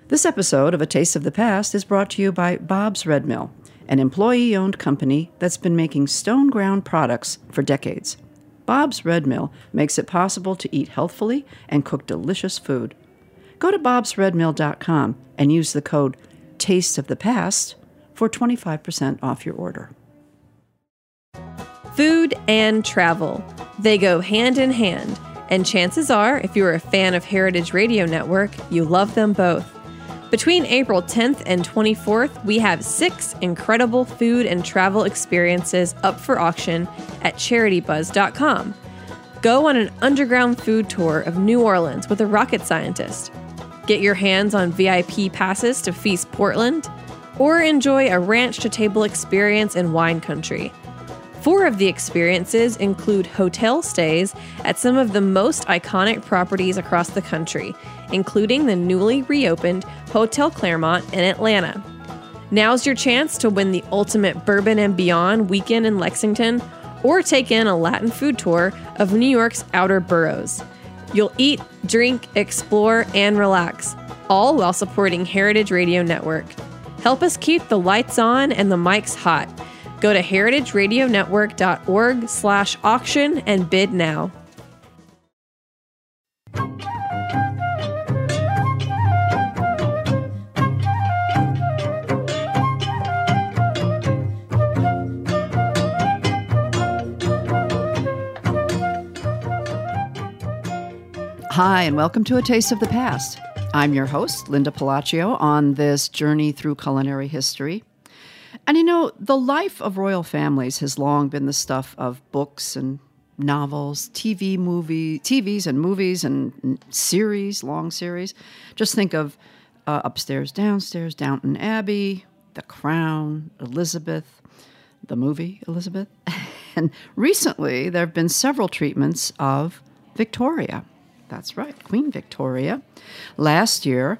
This episode of A Taste of the Past is brought to you by Bob's Red Mill, an employee-owned company that's been making stone-ground products for decades. Bob's Red Mill makes it possible to eat healthfully and cook delicious food. Go to bobsredmill.com and use the code TASTEOFTHEPAST for 25% off your order. Food and travel. They go hand in hand. And chances are, if you're a fan of Heritage Radio Network, you love them both. Between April 10th and 24th, we have 6 incredible food and travel experiences up for auction at CharityBuzz.com. Go on an underground food tour of New Orleans with a rocket scientist. Get your hands on VIP passes to Feast Portland, or enjoy a ranch-to-table experience in wine country. 4 of the experiences include hotel stays at some of the most iconic properties across the country, including the newly reopened Hotel Claremont in Atlanta. Now's your chance to win the ultimate Bourbon and Beyond weekend in Lexington, or take in a Latin food tour of New York's outer boroughs. You'll eat, drink, explore, and relax, all while supporting Heritage Radio Network. Help us keep the lights on and the mics hot. Go to heritageradionetwork.org/auction and bid now. Hi, and welcome to A Taste of the Past. I'm your host, Linda Palacio, on this journey through culinary history. And you know, the life of royal families has long been the stuff of books and novels, TVs and movies and series, long series. Just think of Upstairs, Downstairs, Downton Abbey, The Crown, Elizabeth, the movie Elizabeth. And recently, there have been several treatments of Victoria. That's right, Queen Victoria. Last year,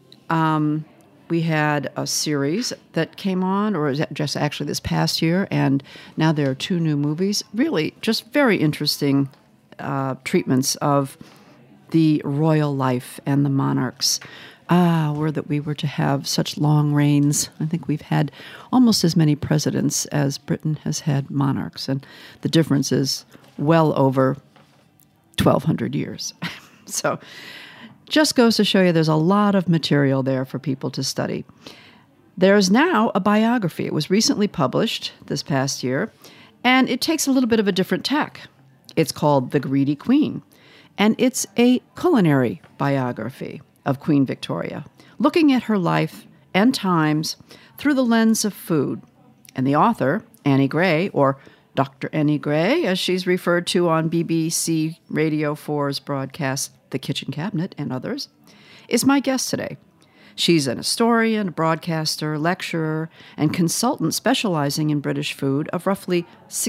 we had a series that came on, or just actually this past year, and now there are 2 new movies. Really, just very interesting treatments of the royal life and the monarchs. Were that we were to have such long reigns. I think we've had almost as many presidents as Britain has had monarchs, and the difference is well over 1,200 years. So just goes to show you there's a lot of material there for people to study. There's now a biography. It was recently published this past year, and it takes a little bit of a different tack. It's called The Greedy Queen, and it's a culinary biography of Queen Victoria, looking at her life and times through the lens of food. And the author, Annie Gray, or Dr. Annie Gray, as she's referred to on BBC Radio 4's broadcast The Kitchen Cabinet and others, is my guest today. She's an historian, broadcaster, lecturer, and consultant specializing in British food of roughly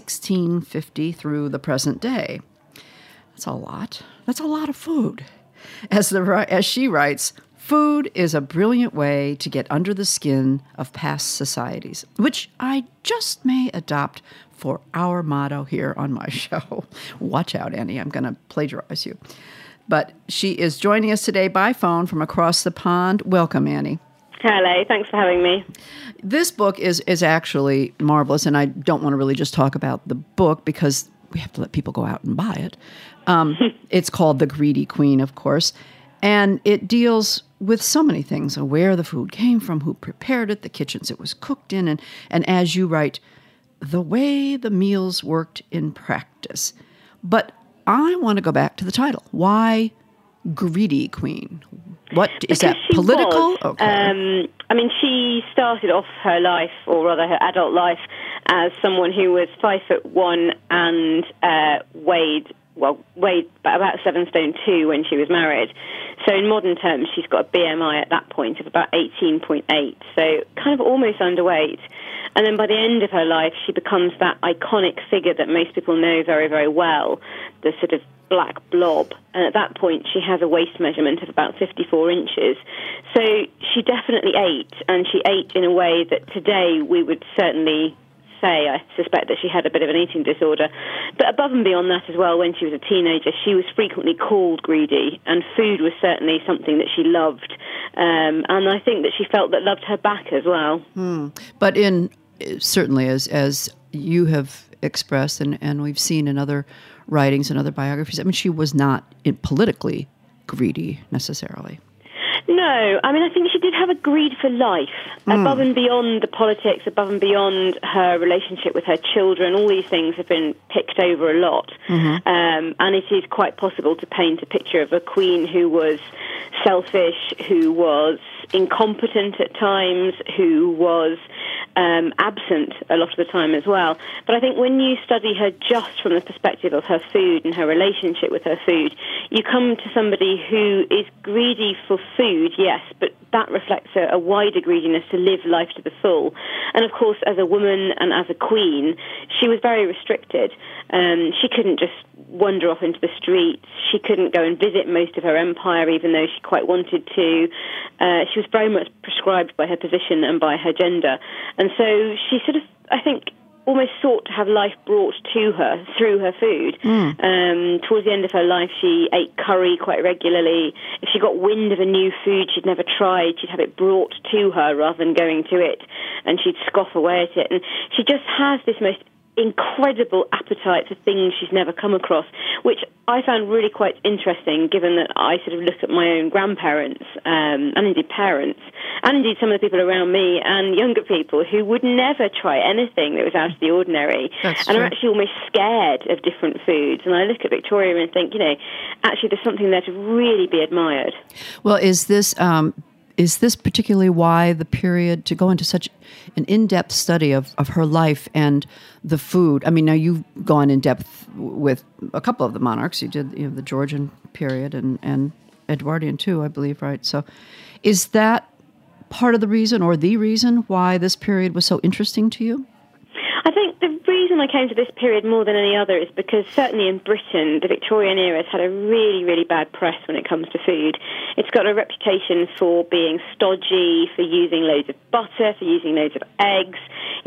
1650 through the present day. That's a lot. That's a lot of food. As she writes, food is a brilliant way to get under the skin of past societies, which I just may adopt for our motto here on my show. Watch out, Annie. I'm going to plagiarize you. But she is joining us today by phone from across the pond. Welcome, Annie. Hello. Thanks for having me. This book is actually marvelous, and I don't want to really just talk about the book because we have to let people go out and buy it. It's called The Greedy Queen, of course, and it deals with so many things, where the food came from, who prepared it, the kitchens it was cooked in, and as you write, the way the meals worked in practice. But I want to go back to the title. Why Greedy Queen? What is that, political? Okay. I mean, she started off her life, or rather her adult life, as someone who was 5'1" and weighed about 7 stone 2 when she was married. So in modern terms, she's got a BMI at that point of about 18.8, so kind of almost underweight. And then by the end of her life, she becomes that iconic figure that most people know very, very well, the sort of black blob. And at that point, she has a waist measurement of about 54 inches. So she definitely ate, and she ate in a way that today we would certainly say, I suspect that she had a bit of an eating disorder. But above and beyond that as well, when she was a teenager, she was frequently called greedy, and food was certainly something that she loved. And I think that she felt that loved her back as well. But certainly, as you have expressed, and we've seen in other writings and other biographies, I mean, she was not politically greedy necessarily. No, I mean, I think she did have a greed for life, above and beyond the politics, above and beyond her relationship with her children. All these things have been picked over a lot. And it is quite possible to paint a picture of a queen who was selfish, who was incompetent at times, who was absent a lot of the time as well. But I think when you study her just from the perspective of her food and her relationship with her food, you come to somebody who is greedy for food, yes, but that reflects a wider greediness to live life to the full. And of course, as a woman and as a queen, she was very restricted. She couldn't just wander off into the streets. She couldn't go and visit most of her empire, even though she quite wanted to. She was very much prescribed by her position and by her gender. And so she sort of, I think, almost sought to have life brought to her through her food. Towards the end of her life, she ate curry quite regularly. If she got wind of a new food she'd never tried, she'd have it brought to her rather than going to it, and she'd scoff away at it. And she just has this most incredible appetite for things she's never come across, which I found really quite interesting, given that I sort of look at my own grandparents and indeed parents, and indeed some of the people around me and younger people who would never try anything that was out of the ordinary. That's and true. are actually almost scared of different foods. And I look at Victoria and think, actually there's something there to really be admired. Well, is this particularly why the period, to go into such an in-depth study of her life and the food? I mean, now you've gone in depth with a couple of the monarchs. You did the Georgian period and Edwardian too, I believe, right? So is that part of the reason or the reason why this period was so interesting to you? I think the reason I came to this period more than any other is because certainly in Britain, the Victorian era has had a really, really bad press when it comes to food. It's got a reputation for being stodgy, for using loads of butter, for using loads of eggs.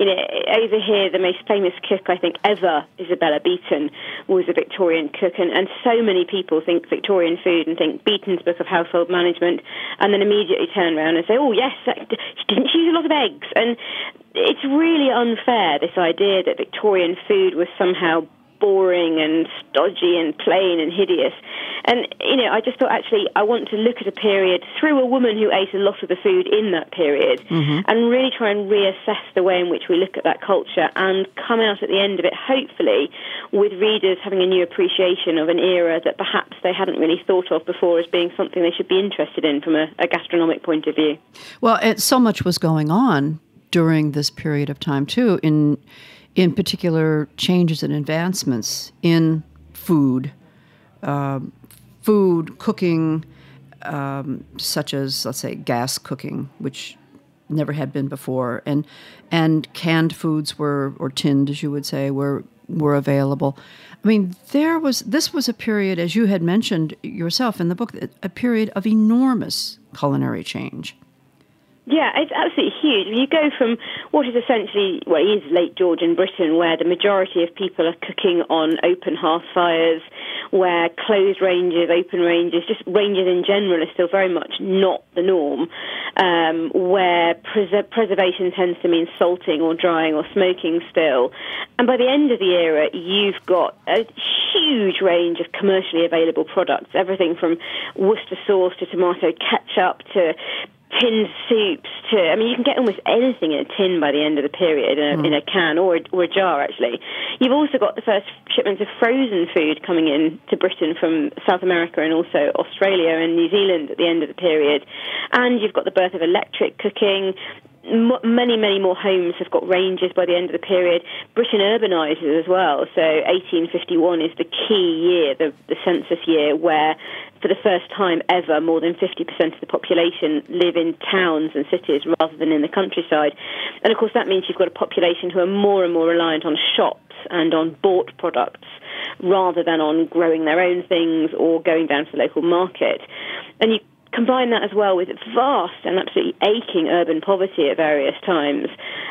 Over here, the most famous cook, I think, ever, Isabella Beeton, was a Victorian cook. And so many people think Victorian food and think Beeton's Book of Household Management, and then immediately turn around and say, oh, yes, didn't she use a lot of eggs? And it's really unfair, this idea that Victorian food was somehow boring and stodgy and plain and hideous. And, I just thought, actually, I want to look at a period through a woman who ate a lot of the food in that period and really try and reassess the way in which we look at that culture and come out at the end of it, hopefully, with readers having a new appreciation of an era that perhaps they hadn't really thought of before as being something they should be interested in from a gastronomic point of view. Well, so much was going on during this period of time, too, in particular changes and advancements in food, cooking, such as, let's say, gas cooking, which never had been before, and canned foods or tinned, as you would say, were available. I mean, this was a period, as you had mentioned yourself in the book, a period of enormous culinary change. Yeah, it's absolutely huge. You go from what is essentially, is late Georgian Britain, where the majority of people are cooking on open hearth fires, where closed ranges, open ranges, just ranges in general are still very much not the norm, where preservation tends to mean salting or drying or smoking still. And by the end of the era, you've got a huge range of commercially available products, everything from Worcester sauce to tomato ketchup to tinned soups you can get almost anything in a tin by the end of the period, in a can or a jar, actually. You've also got the first shipments of frozen food coming in to Britain from South America and also Australia and New Zealand at the end of the period. And you've got the birth of electric cooking. Many, many more homes have got ranges by the end of the period. Britain urbanises as well. So 1851 is the key year, the census year, where for the first time ever, more than 50% of the population live in towns and cities rather than in the countryside. And of course that means you've got a population who are more and more reliant on shops and on bought products rather than on growing their own things or going down to the local market. And you combine that as well with vast and absolutely aching urban poverty at various times.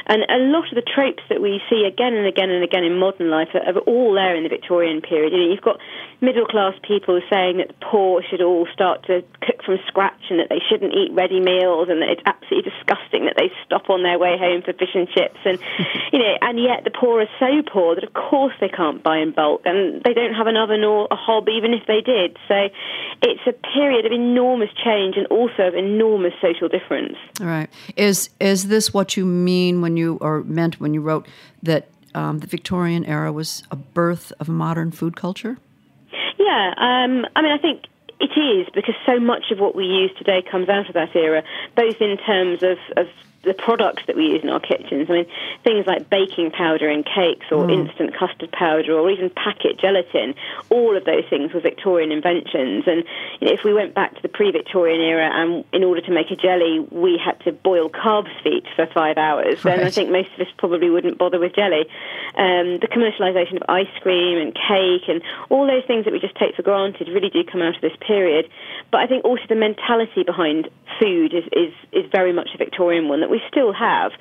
And a lot of the tropes that we see again and again and again in modern life are all there in the Victorian period. You've got middle-class people saying that the poor should all start to cook from scratch and that they shouldn't eat ready meals and that it's absolutely disgusting that they stop on their way home for fish and chips. And, and yet the poor are so poor that, of course, they can't buy in bulk and they don't have an oven or a hob even if they did. So it's a period of enormous change and also of enormous social difference. All right. Is this what you mean when you wrote that the Victorian era was a birth of a modern food culture? Yeah, I think it is, because so much of what we use today comes out of that era, both in terms of the products that we use in our kitchens. I mean, things like baking powder in cakes or instant custard powder or even packet gelatin, all of those things were Victorian inventions. And if we went back to the pre-Victorian era and in order to make a jelly, we had to boil calves' feet for 5 hours, then I think most of us probably wouldn't bother with jelly. The commercialisation of ice cream and cake and all those things that we just take for granted really do come out of this period. But I think also the mentality behind food is very much a Victorian one that we still have.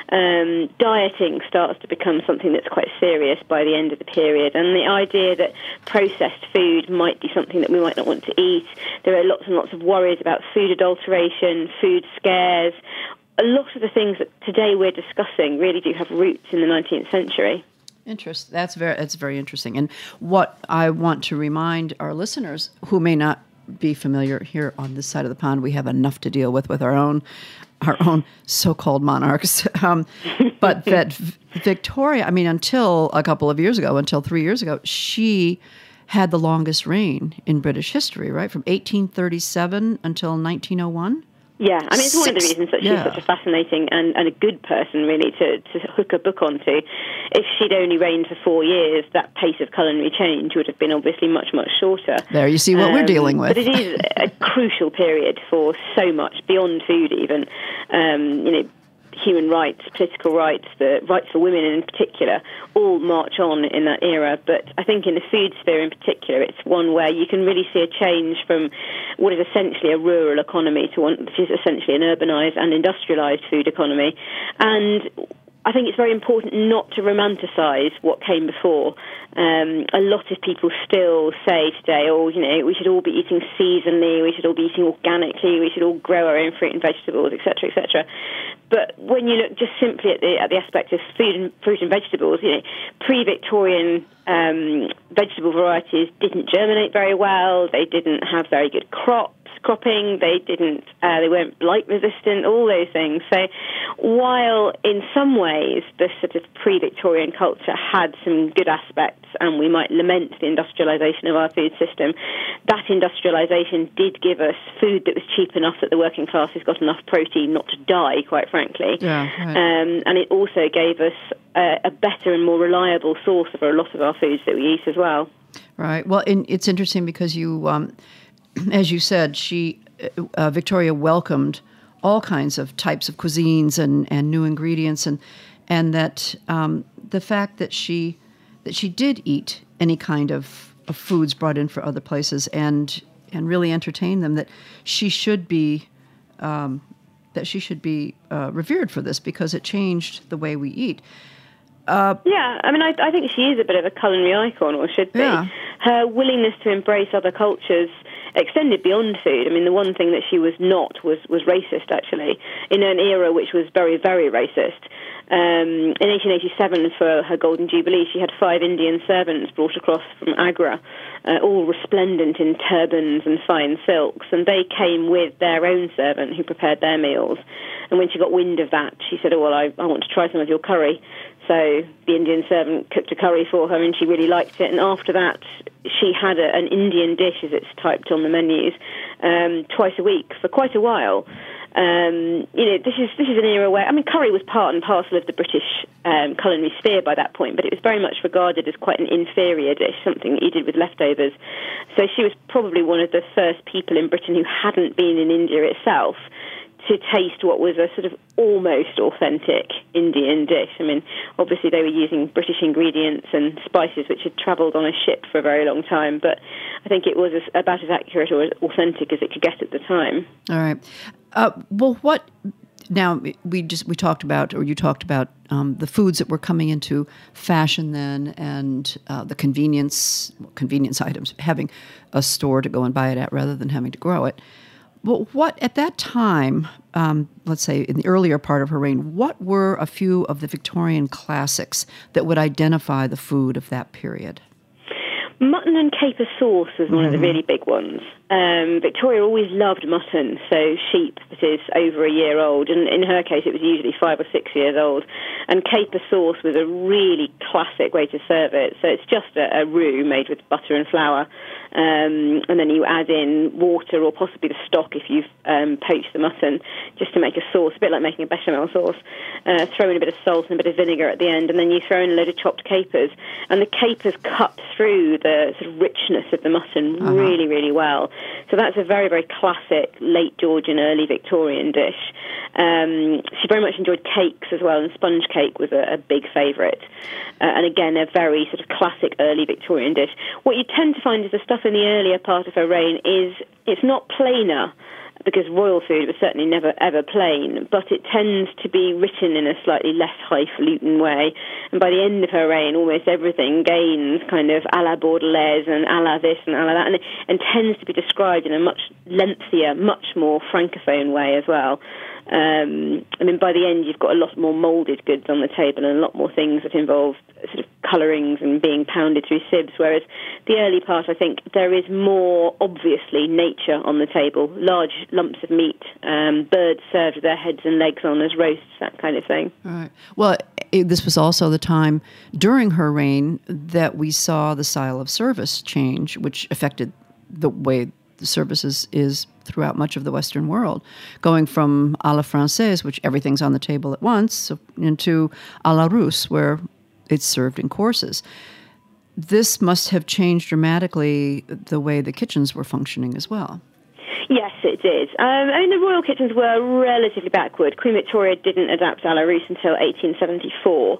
Dieting starts to become something that's quite serious by the end of the period, and the idea that processed food might be something that we might not want to eat. There are lots and lots of worries about food adulteration, food scares. A lot of the things that today we're discussing really do have roots in the 19th century. That's very interesting. And what I want to remind our listeners who may not be familiar here on this side of the pond, we have enough to deal with our own so-called monarchs. But that Victoria, until a couple of years ago, until 3 years ago, she had the longest reign in British history, right? From 1837 until 1901. Yeah, it's one of the reasons that she's such a fascinating and a good person, really, to hook a book onto. If she'd only reigned for 4 years, that pace of culinary change would have been obviously much, much shorter. There, you see what we're dealing with. But it is a crucial period for so much, beyond food even. Human rights, political rights, the rights for women in particular, all march on in that era. But I think in the food sphere in particular, it's one where you can really see a change from what is essentially a rural economy to one which is essentially an urbanised and industrialised food economy. And I think it's very important not to romanticise what came before. A lot of people still say today, we should all be eating seasonally, we should all be eating organically, we should all grow our own fruit and vegetables, etc., etc. But when you look just simply at the aspect of fruit and vegetables, pre-Victorian vegetable varieties didn't germinate very well, they didn't have very good cropping, they weren't blight resistant, all those things. So while in some ways the sort of pre-Victorian culture had some good aspects, and we might lament the industrialisation of our food system, that industrialisation did give us food that was cheap enough that the working classes got enough protein not to die, quite frankly. Yeah, right. And it also gave us a better and more reliable source of a lot of our foods that we eat as well. Right. Well, it's interesting because you... as you said, Victoria welcomed all kinds of types of cuisines and new ingredients, and that the fact that she did eat any kind of foods brought in for other places and really entertain them, that she should be revered for this because it changed the way we eat. I think she is a bit of a culinary icon, or should be. Yeah. Her willingness to embrace other cultures extended beyond food. The one thing that she was not was racist, actually, in an era which was very, very racist. In 1887, for her Golden Jubilee, she had 5 Indian servants brought across from Agra, all resplendent in turbans and fine silks, and they came with their own servant who prepared their meals. And when she got wind of that, she said, I want to try some of your curry. So the Indian servant cooked a curry for her, and she really liked it. And after that, she had an Indian dish, as it's typed on the menus, twice a week for quite a while. This is an era where, curry was part and parcel of the British culinary sphere by that point, but it was very much regarded as quite an inferior dish, something that you did with leftovers. So she was probably one of the first people in Britain who hadn't been in India itself to taste what was a sort of almost authentic Indian dish. Obviously they were using British ingredients and spices which had travelled on a ship for a very long time, but I think it was about as accurate or as authentic as it could get at the time. All right. Well, what Now, we talked about, or you talked about, the foods that were coming into fashion then, and the convenience items, having a store to go and buy it at rather than having to grow it. But what, at that time, let's say in the earlier part of her reign, what were a few of the Victorian classics that would identify the food of that period? Mutton and caper sauce was one of the really big ones. Victoria always loved mutton, so sheep that is over a year old, and in her case it was usually 5 or 6 years old. And caper sauce was a really classic way to serve it. So it's just a roux made with butter and flour, and then you add in water or possibly the stock if you've poached the mutton, just to make a sauce, a bit like making a bechamel sauce. Throw in a bit of salt and a bit of vinegar at the end, and then you throw in a load of chopped capers, and the capers cut through the sort of richness of the mutton really, really well. So that's a very, very classic late Georgian, early Victorian dish. She very much enjoyed cakes as well, and sponge cake was a big favourite. And again, a very sort of classic early Victorian dish. What you tend to find is the stuff in the earlier part of her reign it's not plainer, because royal food was certainly never ever plain, but it tends to be written in a slightly less highfalutin way. And by the end of her reign, almost everything gains kind of à la Bordelaise and à la this and à la that, and tends to be described in a much lengthier, much more francophone way as well. I mean, by the end, you've got a lot more moulded goods on the table and a lot more things that involve sort of colourings and being pounded through sieves, whereas the early part, I think, there is more, obviously, nature on the table, large lumps of meat, birds served with their heads and legs on as roasts, that kind of thing. Right. Well, this was also the time during her reign that we saw the style of service change, which affected the way the services is throughout much of the Western world, going from à la Française, which everything's on the table at once, into à la Russe, where it's served in courses. This must have changed dramatically the way the kitchens were functioning as well. Yes, it did. I mean, the royal kitchens were relatively backward. Queen Victoria didn't adapt à la Russe until 1874.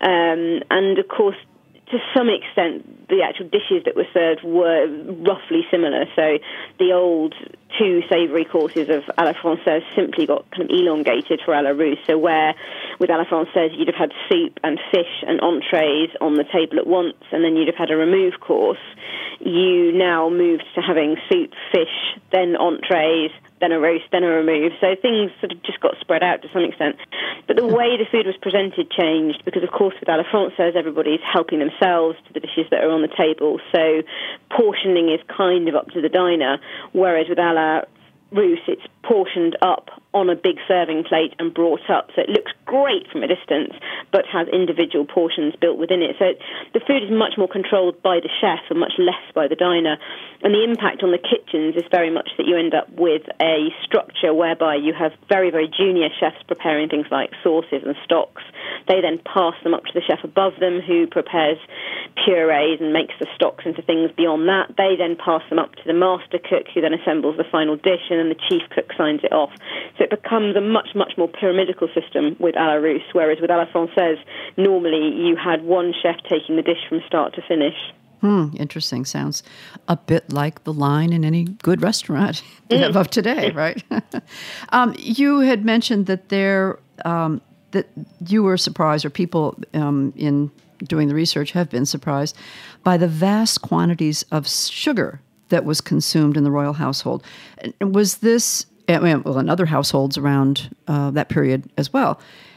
And, of course, to some extent, the actual dishes that were served were roughly similar. So the old 2 savoury courses of à la Française simply got kind of elongated for à la Russe. So where with à la Française you'd have had soup and fish and entrees on the table at once, and then you'd have had a remove course, you now moved to having soup, fish, then entrees, then a roast, then a remove. So things sort of just got spread out to some extent. But the way the food was presented changed because, of course, with à la Française, everybody's helping themselves to the dishes that are on the table. So portioning is kind of up to the diner, whereas with à la Russe, it's portioned up on a big serving plate and brought up. So it looks great from a distance, but has individual portions built within it. So the food is much more controlled by the chef and much less by the diner. And the impact on the kitchens is very much that you end up with a structure whereby you have very, very junior chefs preparing things like sauces and stocks. They then pass them up to the chef above them, who prepares purees and makes the stocks into things beyond that. They then pass them up to the master cook, who then assembles the final dish, and then the chief cook signs it off. So it becomes a much, much more pyramidical system with à la Russe, whereas with à la Française, normally you had one chef taking the dish from start to finish. Interesting. Sounds a bit like the line in any good restaurant of today, right? You had mentioned that that you were surprised, or people in doing the research have been surprised by the vast quantities of sugar that was consumed in the royal household. Was this, well, in other households around that period as well,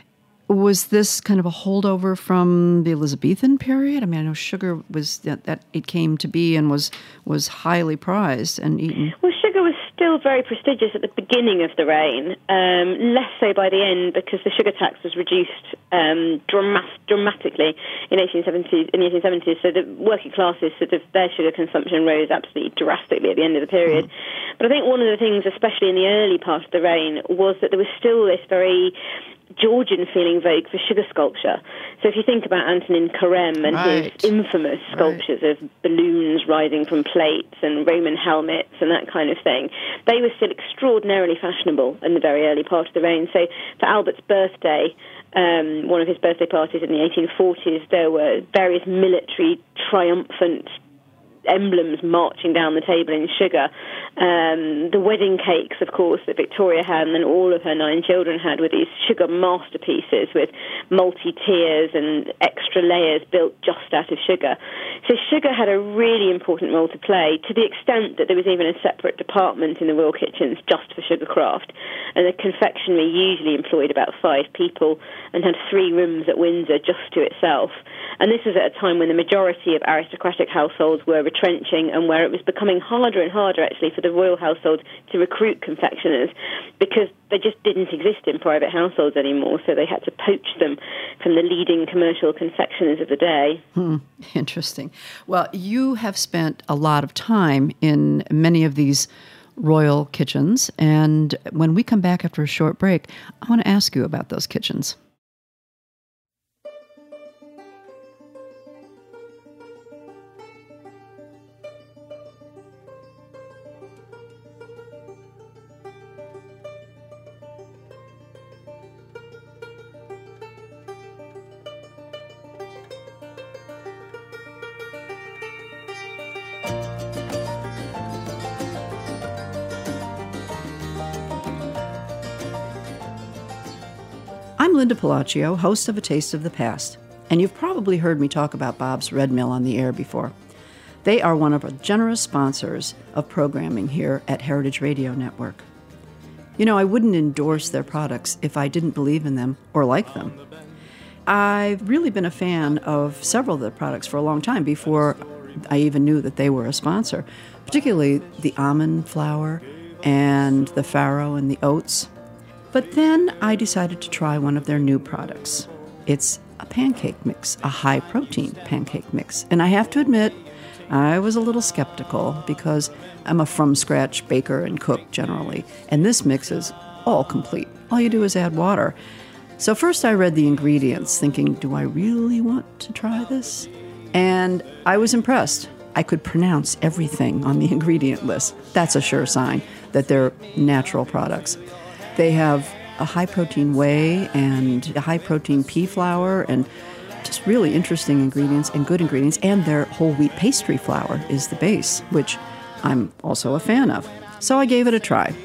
was this kind of a holdover from the Elizabethan period? I mean, I know sugar was that it came to be and was highly prized and eaten. Well, sugar was still very prestigious at the beginning of the reign, less so by the end, because the sugar tax was reduced dramatically in the 1870s. So the working classes, sort of their sugar consumption rose absolutely drastically at the end of the period. But I think one of the things, especially in the early part of the reign, was that there was still this very Georgian feeling vogue for sugar sculpture. So if you think about Antonin Carême and his infamous sculptures of balloons rising from plates and Roman helmets and that kind of thing, they were still extraordinarily fashionable in the very early part of the reign. So for Albert's birthday, one of his birthday parties in the 1840s, there were various military triumphant emblems marching down the table in sugar. The wedding cakes, of course, that Victoria had, and then all of her 9 children had, were these sugar masterpieces with multi-tiers and extra layers built just out of sugar. So sugar had a really important role to play, to the extent that there was even a separate department in the royal kitchens just for sugar craft. And the confectionery usually employed about 5 people and had 3 rooms at Windsor just to itself. And this was at a time when the majority of aristocratic households were retrenching, and where it was becoming harder and harder, actually, for the royal household to recruit confectioners, because they just didn't exist in private households anymore, so they had to poach them from the leading commercial confectioners of the day. Interesting. Well, you have spent a lot of time in many of these royal kitchens, and when we come back after a short break, I want to ask you about those kitchens. I'm Linda Palacio, host of A Taste of the Past, and you've probably heard me talk about Bob's Red Mill on the air before. They are one of our generous sponsors of programming here at Heritage Radio Network. You know, I wouldn't endorse their products if I didn't believe in them or like them. I've really been a fan of several of their products for a long time before I even knew that they were a sponsor, particularly the almond flour and the farro and the oats. But then I decided to try one of their new products. It's a pancake mix, a high-protein pancake mix. And I have to admit, I was a little skeptical because I'm a from-scratch baker and cook generally, and this mix is all complete. All you do is add water. So first I read the ingredients, thinking, do I really want to try this? And I was impressed. I could pronounce everything on the ingredient list. That's a sure sign that they're natural products. They have a high-protein whey and a high-protein pea flour and just really interesting ingredients and good ingredients. And their whole wheat pastry flour is the base, which I'm also a fan of. So I gave it a try.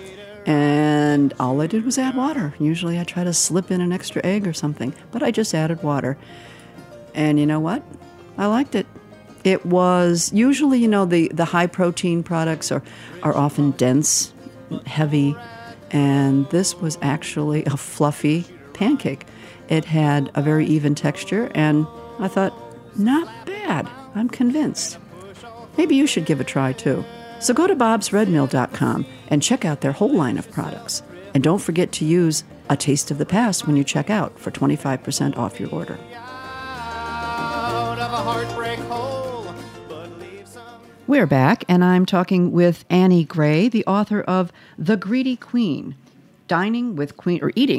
And all I did was add water. Usually I try to slip in an extra egg or something, but I just added water. And you know what? I liked it. It was usually, the high-protein products are often dense, heavy, and this was actually a fluffy pancake. It had a very even texture, and I thought, not bad. I'm convinced. Maybe you should give a try, too. So go to bobsredmill.com and check out their whole line of products. And don't forget to use A Taste of the Past when you check out for 25% off your order. We're back, and I'm talking with Annie Gray, the author of The Greedy Queen, Eating just a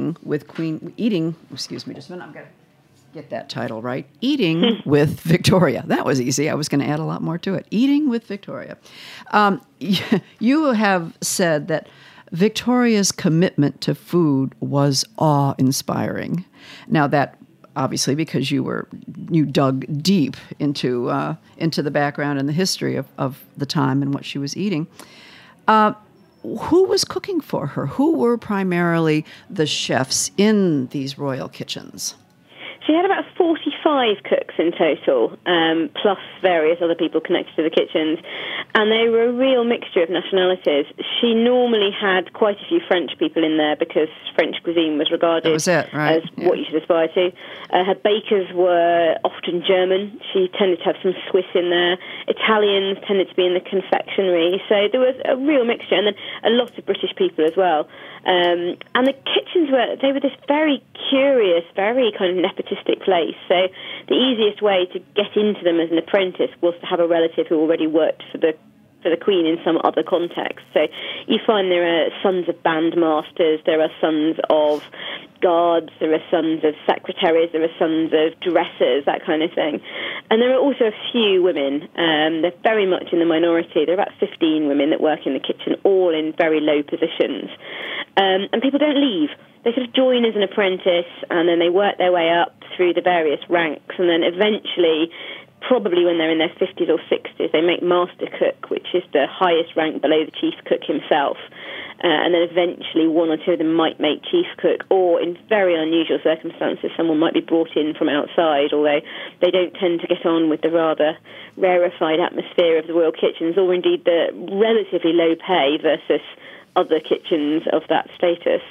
minute, I'm going to get that title right. Eating with Victoria. That was easy. I was going to add a lot more to it. Eating with Victoria. You have said that Victoria's commitment to food was awe-inspiring. Now that obviously because you dug deep into the background and the history of the time and what she was eating. Who was cooking for her? Who were primarily the chefs in these royal kitchens? She had about 45 cooks in total, plus various other people connected to the kitchens, and they were a real mixture of nationalities. She normally had quite a few French people in there because French cuisine was regarded as what you should aspire to. Her bakers were often German. She tended to have some Swiss in there. Italians tended to be in the confectionery. So there was a real mixture, and then a lot of British people as well. And the kitchens were this very curious, very kind of nepotistic place. So the easiest way to get into them as an apprentice was to have a relative who already worked for the Queen in some other context. So you find there are sons of bandmasters, there are sons of guards, there are sons of secretaries, there are sons of dressers, that kind of thing. And there are also a few women. They're very much in the minority. There are about 15 women that work in the kitchen, all in very low positions. And people don't leave. They sort of join as an apprentice, and then they work their way up through the various ranks, and then eventually probably when they're in their 50s or 60s, they make master cook, which is the highest rank below the chief cook himself. And then eventually one or two of them might make chief cook, or in very unusual circumstances, someone might be brought in from outside, although they don't tend to get on with the rather rarefied atmosphere of the royal kitchens, or indeed the relatively low pay versus other kitchens of that status.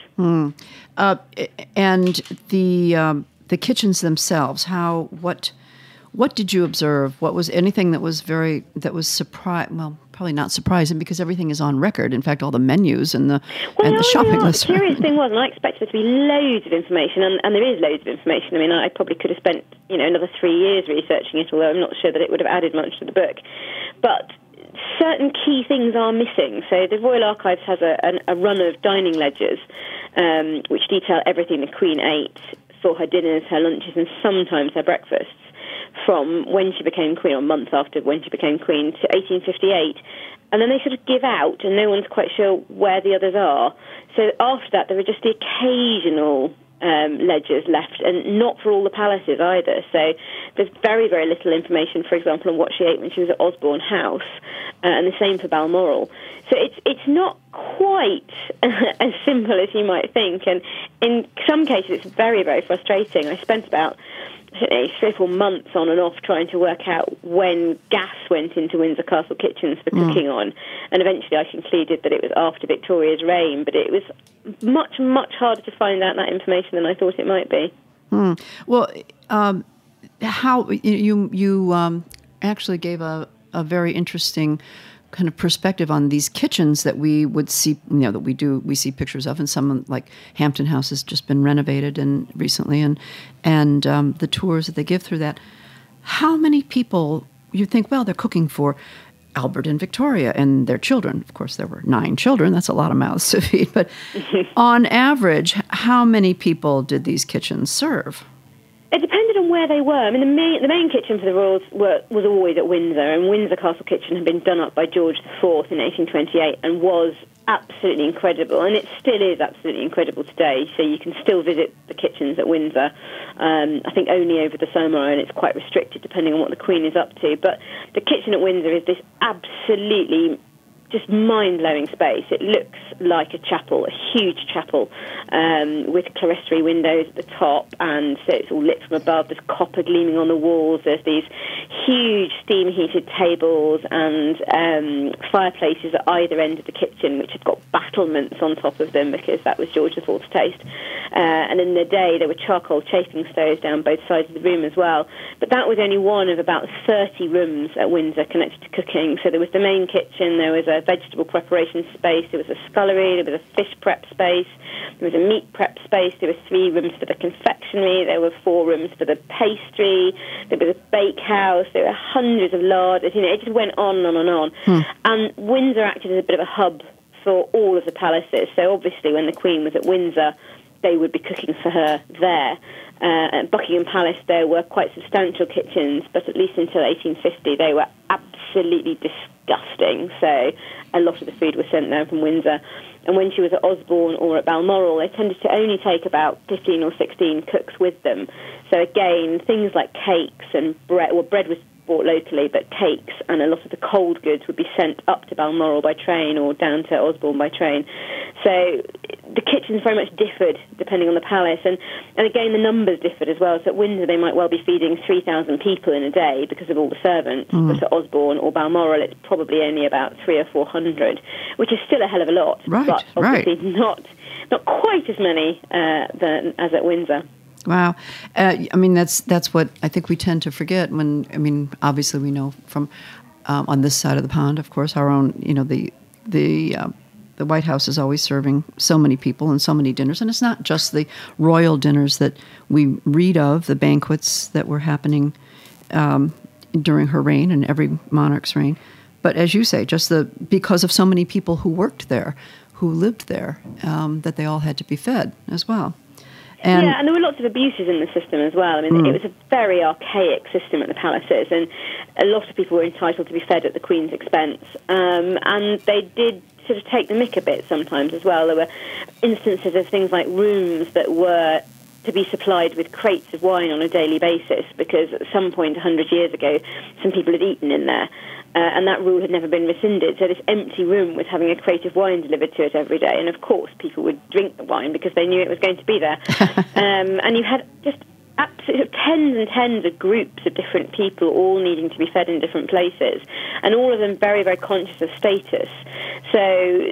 And the kitchens themselves, what did you observe? What was anything that was surprising? Well, probably not surprising because everything is on record. In fact, all the menus and the shopping list. The curious thing was, and I expected there to be loads of information, and there is loads of information. I mean, I probably could have spent another 3 years researching it, although I'm not sure that it would have added much to the book. But certain key things are missing. So the Royal Archives has a run of dining ledgers, which detail everything the Queen ate for her dinners, her lunches, and sometimes her breakfasts, from when she became Queen, or a month after when she became Queen, to 1858. And then they sort of give out, and no one's quite sure where the others are. So after that, there are just the occasional ledgers left, and not for all the palaces either. So there's very, very little information, for example, on what she ate when she was at Osborne House, and the same for Balmoral. So it's not quite as simple as you might think, and in some cases it's very, very frustrating. I spent about 3 or 4 months on and off trying to work out when gas went into Windsor Castle kitchens for cooking on, and eventually I concluded that it was after Victoria's reign, but it was much, much harder to find out that information than I thought it might be. Well, how you actually gave a very interesting kind of perspective on these kitchens that we would see, that we see pictures of, and some like Hampton House has just been renovated and recently, and the tours that they give through that. How many people you think? Well, they're cooking for Albert and Victoria and their children. Of course, there were 9 children. That's a lot of mouths to feed. But on average, how many people did these kitchens serve? It depended on where they were. I mean, the main kitchen for the royals was always at Windsor, and Windsor Castle Kitchen had been done up by George IV in 1828 and was absolutely incredible, and it still is absolutely incredible today. So you can still visit the kitchens at Windsor, I think only over the summer, and it's quite restricted depending on what the Queen is up to. But the kitchen at Windsor is this absolutely just mind-blowing space. It looks like a chapel, a huge chapel, with clerestory windows at the top, and so it's all lit from above. There's copper gleaming on the walls. There's these huge steam-heated tables and fireplaces at either end of the kitchen, which had got battlements on top of them because that was George IV's taste. And in the day, there were charcoal chafing stoves down both sides of the room as well. But that was only one of about 30 rooms at Windsor connected to cooking. So there was the main kitchen, there was a vegetable preparation space, there was a scullery, there was a fish prep space, there was a meat prep space, there were 3 rooms for the confectionery, there were 4 rooms for the pastry, there was a bakehouse, there were hundreds of larders, it just went on and on and on. And Windsor acted as a bit of a hub for all of the palaces. So obviously when the Queen was at Windsor, they would be cooking for her there. At Buckingham Palace, there were quite substantial kitchens, but at least until 1850, they were absolutely disgusting. So a lot of the food was sent down from Windsor. And when she was at Osborne or at Balmoral, they tended to only take about 15 or 16 cooks with them. So again, things like cakes and bread, well, bread was bought locally, but cakes and a lot of the cold goods would be sent up to Balmoral by train or down to Osborne by train. So the kitchens very much differed depending on the palace, and again the numbers differed as well. So at Windsor they might well be feeding 3,000 people in a day because of all the servants, but at Osborne or Balmoral it's probably only about 300 or 400, which is still a hell of a lot, but obviously not quite as many as at Windsor. Wow. I mean, that's what I think we tend to forget when, obviously we know from on this side of the pond, of course, our own, the White House is always serving so many people and so many dinners. And it's not just the royal dinners that we read of, the banquets that were happening during her reign and every monarch's reign. But as you say, just because of so many people who worked there, who lived there, that they all had to be fed as well. And there were lots of abuses in the system as well. I mean, it was a very archaic system at the palaces, and a lot of people were entitled to be fed at the Queen's expense. And they did sort of take the mick a bit sometimes as well. There were instances of things like rooms that were to be supplied with crates of wine on a daily basis, because at some point 100 years ago, some people had eaten in there. And that rule had never been rescinded. So this empty room was having a crate of wine delivered to it every day. And of course, people would drink the wine because they knew it was going to be there. And you had just absolutely tens and tens of groups of different people all needing to be fed in different places, and all of them very, very conscious of status. So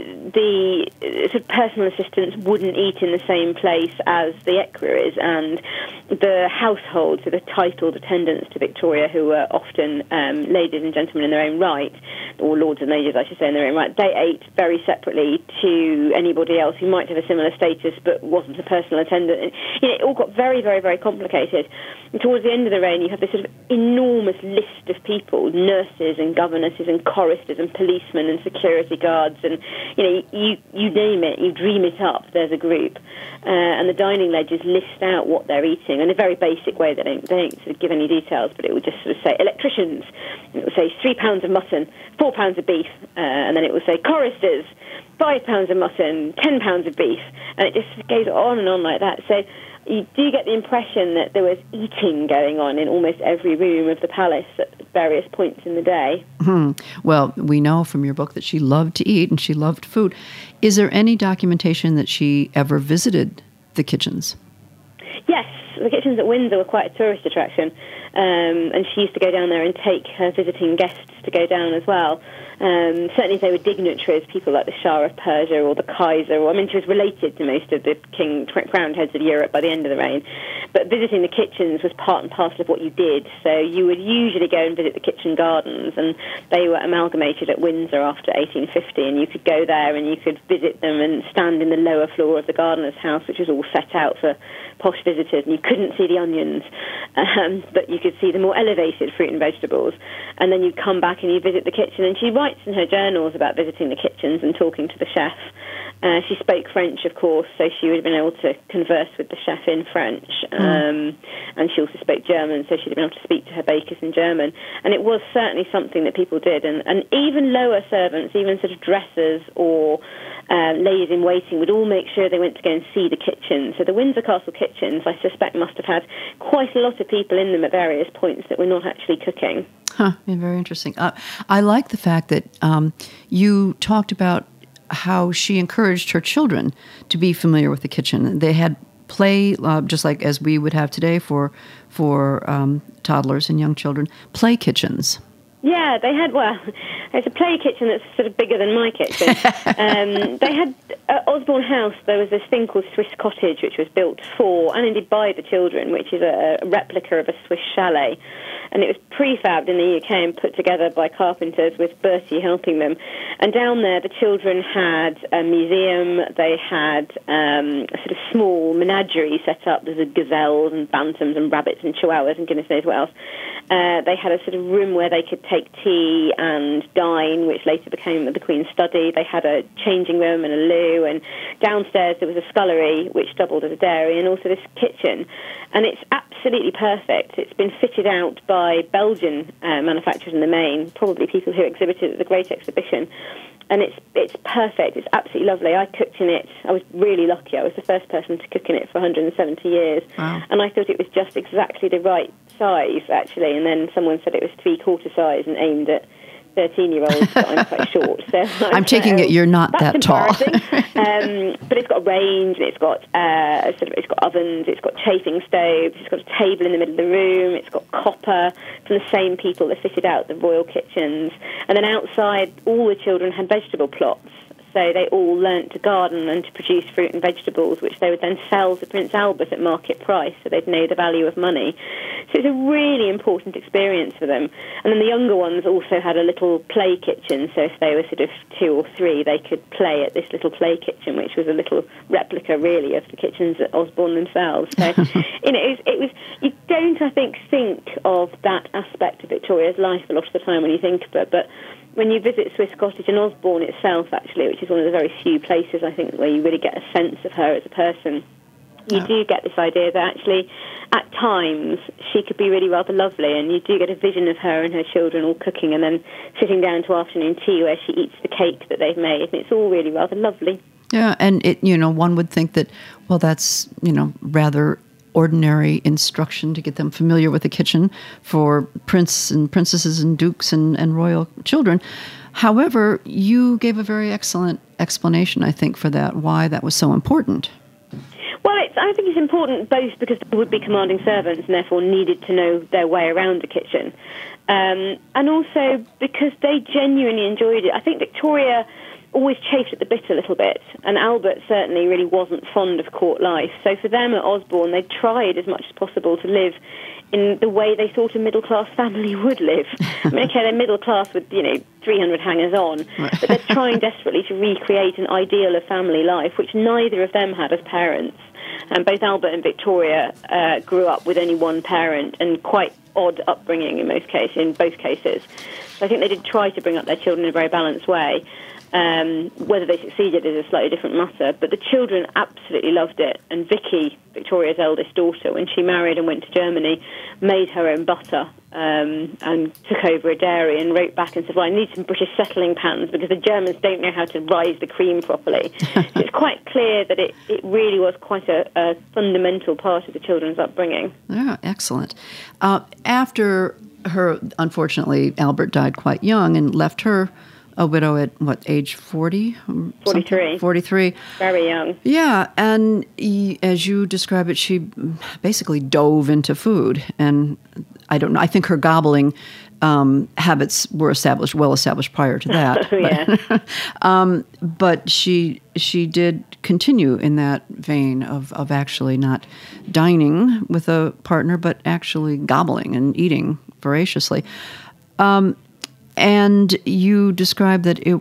the sort of personal assistants wouldn't eat in the same place as the equerries, and the household, so the titled attendants to Victoria, who were often ladies and gentlemen in their own right, or lords and ladies, I should say, in their own right, they ate very separately to anybody else who might have a similar status but wasn't a personal attendant. And, it all got very, very, very complicated. And towards the end of the reign, you have this sort of enormous list of people, nurses and governesses and choristers and policemen and security guards, and you name it, you dream it up, there's a group. And the dining ledgers list out what they're eating in a very basic way. They don't sort of give any details, but it would just sort of say electricians, and it would say 3 pounds of mutton, 4 pounds of beef, and then it would say choristers, 5 pounds of mutton, 10 pounds of beef, and it just goes on and on like that. So you do get the impression that there was eating going on in almost every room of the palace at various points in the day. Well, we know from your book that she loved to eat and she loved food. Is there any documentation that she ever visited the kitchens? Yes, the kitchens at Windsor were quite a tourist attraction, and she used to go down there and take her visiting guests to go down as well. Certainly if they were dignitaries, people like the Shah of Persia or the Kaiser, she was related to most of the crowned heads of Europe by the end of the reign. But visiting the kitchens was part and parcel of what you did. So you would usually go and visit the kitchen gardens, and they were amalgamated at Windsor after 1850, and you could go there and you could visit them and stand in the lower floor of the gardener's house, which was all set out for posh visitors, and you couldn't see the onions, but you could see the more elevated fruit and vegetables. And then you'd come back and you'd visit the kitchen, and she writes in her journals about visiting the kitchens and talking to the chef. She spoke French, of course, so she would have been able to converse with the chef in French. And she also spoke German, so she'd have been able to speak to her bakers in German. And it was certainly something that people did. And even lower servants, even sort of dressers or ladies in waiting, would all make sure they went to go and see the kitchen. So the Windsor Castle kitchens, I suspect, must have had quite a lot of people in them at various points that were not actually cooking. Yeah, very interesting. I like the fact that you talked about how she encouraged her children to be familiar with the kitchen. They had play, just like as we would have today for toddlers and young children, play kitchens. Yeah, they had, it's a play kitchen that's sort of bigger than my kitchen. They had Osborne House, there was this thing called Swiss Cottage, which was built for, and indeed by the children, which is a replica of a Swiss chalet. And it was prefabbed in the UK and put together by carpenters with Bertie helping them. And down there, the children had a museum. They had a sort of small menagerie set up. There's gazelles and bantams and rabbits and chihuahuas and goodness knows what else. They had a sort of room where they could take tea and dine, which later became the Queen's study. They had a changing room and a loo. And downstairs, there was a scullery, which doubled as a dairy, and also this kitchen. And it's absolutely perfect. It's been fitted out by Belgian manufacturers in the main, probably people who exhibited at the Great Exhibition. And it's perfect. It's absolutely lovely. I cooked in it. I was really lucky. I was the first person to cook in it for 170 years. Wow. And I thought it was just exactly the right size, actually. And then someone said it was 3/4 size and aimed at 13-year-olds, but I'm quite short. So I'm taking it you're not that tall. But it's got a range, and it's got it's got ovens, it's got chafing stoves, it's got a table in the middle of the room, it's got copper from the same people that fitted out the royal kitchens. And then outside, all the children had vegetable plots. So they all learnt to garden and to produce fruit and vegetables, which they would then sell to Prince Albert at market price, so they'd know the value of money. So it's a really important experience for them. And then the younger ones also had a little play kitchen, so if they were sort of 2 or 3, they could play at this little play kitchen, which was a little replica, really, of the kitchens at Osborne themselves. So, it was. You don't, I think of that aspect of Victoria's life a lot of the time when you think of it, but when you visit Swiss Cottage and Osborne itself, actually, which is one of the very few places, I think, where you really get a sense of her as a person, you do get this idea that actually, at times, she could be really rather lovely, and you do get a vision of her and her children all cooking and then sitting down to afternoon tea where she eats the cake that they've made, and it's all really rather lovely. Yeah, and one would think that, well, that's, rather ordinary instruction to get them familiar with the kitchen for prince and princesses and dukes and royal children. However, you gave a very excellent explanation, I think, for that, why that was so important. Well, I think it's important both because they would be commanding servants and therefore needed to know their way around the kitchen, and also because they genuinely enjoyed it. I think Victoria always chafed at the bit a little bit, and Albert certainly really wasn't fond of court life. So for them at Osborne, they tried as much as possible to live in the way they thought a middle-class family would live. I mean, okay, they're middle class with, 300 hangers-on, but they're trying desperately to recreate an ideal of family life, which neither of them had as parents. And both Albert and Victoria grew up with only one parent and quite odd upbringing in both cases. So I think they did try to bring up their children in a very balanced way. Whether they succeeded is a slightly different matter, but the children absolutely loved it. And Vicky, Victoria's eldest daughter, when she married and went to Germany, made her own butter and took over a dairy and wrote back and said, well, I need some British settling pans because the Germans don't know how to rise the cream properly. So it's quite clear that it really was quite a fundamental part of the children's upbringing. Yeah, excellent. After her, unfortunately, Albert died quite young and left her a widow at, age 40? 43. 43. Very young. Yeah, and as you describe it, she basically dove into food. And I don't know, I think her gobbling habits were well established prior to that. Yeah. But she did continue in that vein of actually not dining with a partner, but actually gobbling and eating voraciously. And you described that it.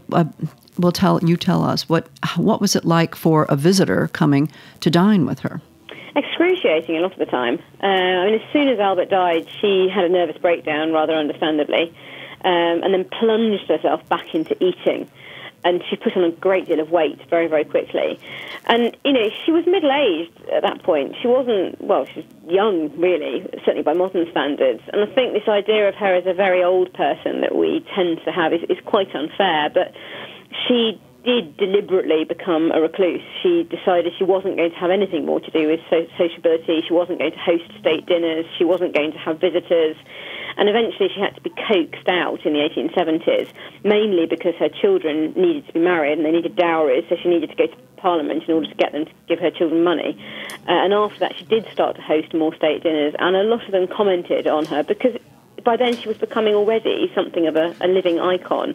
Tell us what was it like for a visitor coming to dine with her? Excruciating a lot of the time. As soon as Albert died, she had a nervous breakdown, rather understandably, and then plunged herself back into eating. And she put on a great deal of weight very, very quickly. And, she was middle-aged at that point. She wasn't, she was young, really, certainly by modern standards. And I think this idea of her as a very old person that we tend to have is quite unfair. But she did deliberately become a recluse. She decided she wasn't going to have anything more to do with sociability. She wasn't going to host state dinners. She wasn't going to have visitors. And eventually she had to be coaxed out in the 1870s, mainly because her children needed to be married and they needed dowries, so she needed to go to Parliament in order to get them to give her children money. And after that, she did start to host more state dinners, and a lot of them commented on her because by then she was becoming already something of a living icon.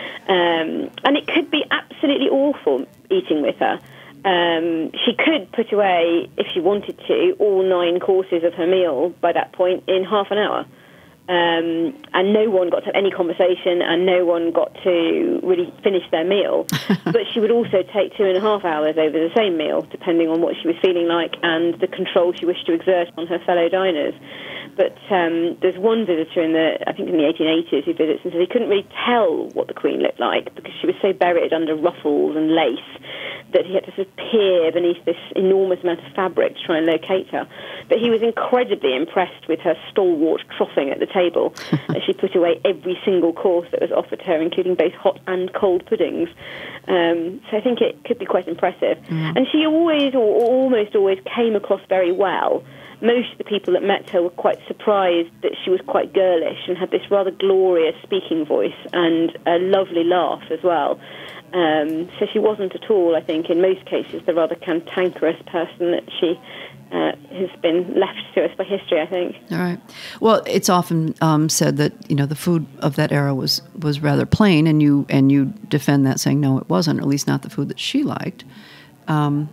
And it could be absolutely awful eating with her. She could put away, if she wanted to, all 9 courses of her meal by that point in half an hour. And no one got to have any conversation and no one got to really finish their meal. But she would also take 2.5 hours over the same meal, depending on what she was feeling like and the control she wished to exert on her fellow diners. But there's one visitor in the 1880s who visits and says he couldn't really tell what the Queen looked like because she was so buried under ruffles and lace that he had to sort of peer beneath this enormous amount of fabric to try and locate her. But he was incredibly impressed with her stalwart troughing at the table as she put away every single course that was offered to her, including both hot and cold puddings. So I think it could be quite impressive. Mm. And she always, or almost always, came across very well. Most of the people that met her were quite surprised that she was quite girlish and had this rather glorious speaking voice and a lovely laugh as well. So she wasn't at all, I think, in most cases, the rather cantankerous person that she has been left to us by history, I think. All right. Well, it's often said that, the food of that era was rather plain, and you defend that, saying, no, it wasn't, or at least not the food that she liked. And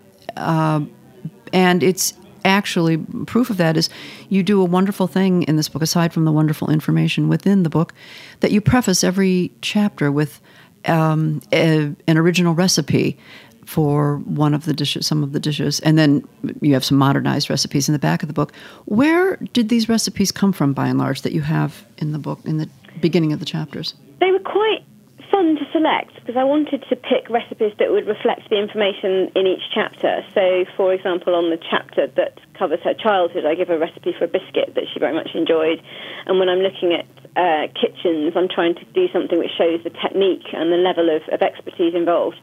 it's actually, proof of that is you do a wonderful thing in this book, aside from the wonderful information within the book, that you preface every chapter with an original recipe for one of the dishes, some of the dishes, and then you have some modernized recipes in the back of the book. Where did these recipes come from, by and large, that you have in the book, in the beginning of the chapters? They were quite fun to select because I wanted to pick recipes that would reflect the information in each chapter. So, for example, on the chapter that covers her childhood, I give a recipe for a biscuit that she very much enjoyed. And when I'm looking at kitchens. I'm trying to do something which shows the technique and the level of expertise involved.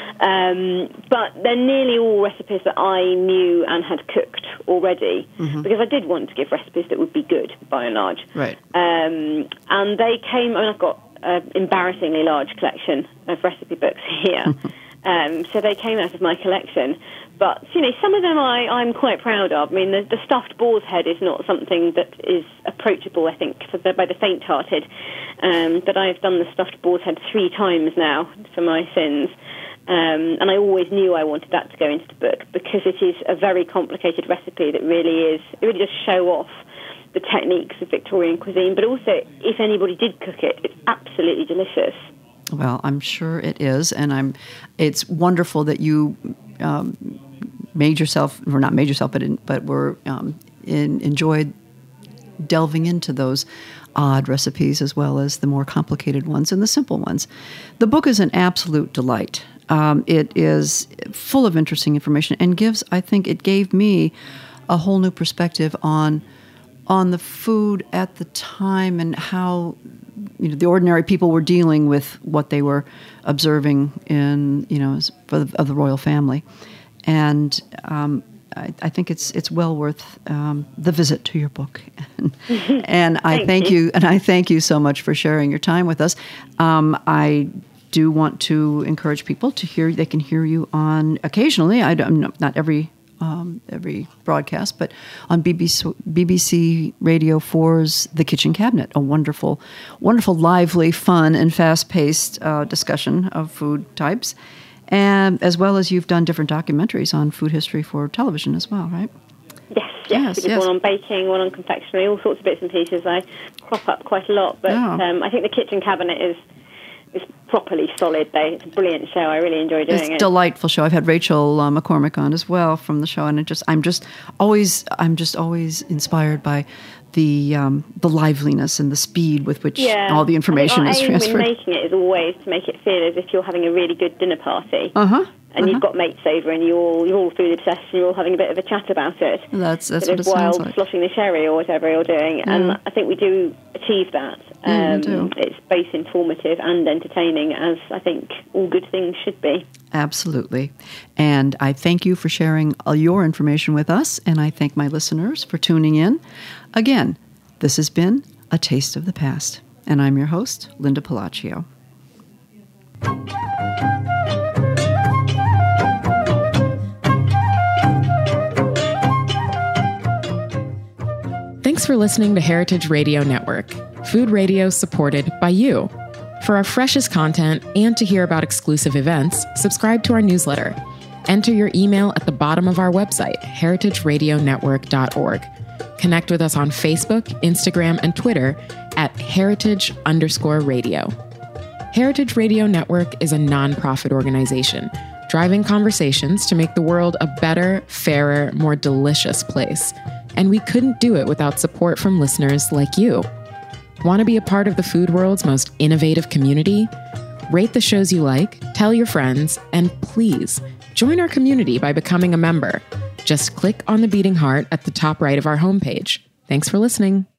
But they're nearly all recipes that I knew and had cooked already, because I did want to give recipes that would be good, by and large. Right. And they came, I've got an embarrassingly large collection of recipe books here. So they came out of my collection. But, some of them I'm quite proud of. I mean, the stuffed boar's head is not something that is approachable, I think, by the faint-hearted. But I've done the stuffed boar's head 3 times now for my sins. And I always knew I wanted that to go into the book, because it is a very complicated recipe that really does show off the techniques of Victorian cuisine. But also, if anybody did cook it, it's absolutely delicious. Well, I'm sure it is, and it's wonderful that you made yourself, or not made yourself, but were enjoyed delving into those odd recipes as well as the more complicated ones and the simple ones. The book is an absolute delight. It is full of interesting information and it gave me a whole new perspective on the food at the time and how the ordinary people were dealing with what they were observing of the royal family. And I think it's well worth the visit to your book. And I thank you. And I thank you so much for sharing your time with us. I do want to encourage people to hear. They can hear you on occasionally. Not every broadcast, but on BBC Radio 4's The Kitchen Cabinet, a wonderful, lively, fun, and fast-paced discussion of food types. And as well as you've done different documentaries on food history for television as well, right? Yes. We did one on baking, one on confectionery, all sorts of bits and pieces. I crop up quite a lot, but I think The Kitchen Cabinet is properly solid. It's a brilliant show. I really enjoy doing it. It's a delightful show. I've had Rachel McCormick on as well from the show, and I'm just always inspired by the liveliness and the speed with which all the information is transferred. Our aim when making it is always to make it feel as if you're having a really good dinner party. And you've got mates over, and you're all food obsessed, and you're all having a bit of a chat about it. That's what it sounds like. Sloshing the sherry or whatever you're doing, and I think we do achieve that. We do. It's both informative and entertaining, as I think all good things should be. Absolutely. And I thank you for sharing all your information with us, and I thank my listeners for tuning in. Again, this has been A Taste of the Past, and I'm your host, Linda Palacio. Thanks for listening to Heritage Radio Network, food radio supported by you. For our freshest content and to hear about exclusive events, subscribe to our newsletter. Enter your email at the bottom of our website, heritageradionetwork.org. Connect with us on Facebook, Instagram, and Twitter at heritage_radio. Heritage Radio Network is a nonprofit organization driving conversations to make the world a better, fairer, more delicious place. And we couldn't do it without support from listeners like you. Want to be a part of the food world's most innovative community? Rate the shows you like, tell your friends, and please join our community by becoming a member. Just click on the beating heart at the top right of our homepage. Thanks for listening.